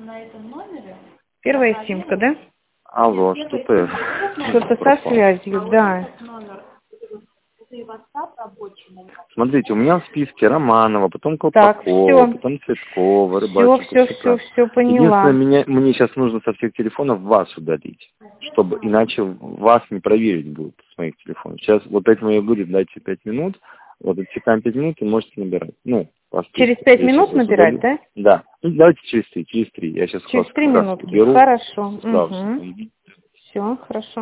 Первая симка, да? Алло, что-то... Что-то со связью, да. Смотрите, у меня в списке Романова, потом Так, Колпакова, все. потом Цветкова, Рыбаченко, Все, поняла. Единственное, мне сейчас нужно со всех телефонов вас удалить, чтобы иначе вас не проверить будут с моих телефонов. Сейчас вот этому и будет, дайте 5 минут, вот отсекаем 5 минут и можете набирать. Ну, по списку. Через 5 минут набирать, да? Да. Ну, давайте через 3. Я сейчас Через вас 3 как раз минутки. уберу. Хорошо. Сразу. Все, хорошо.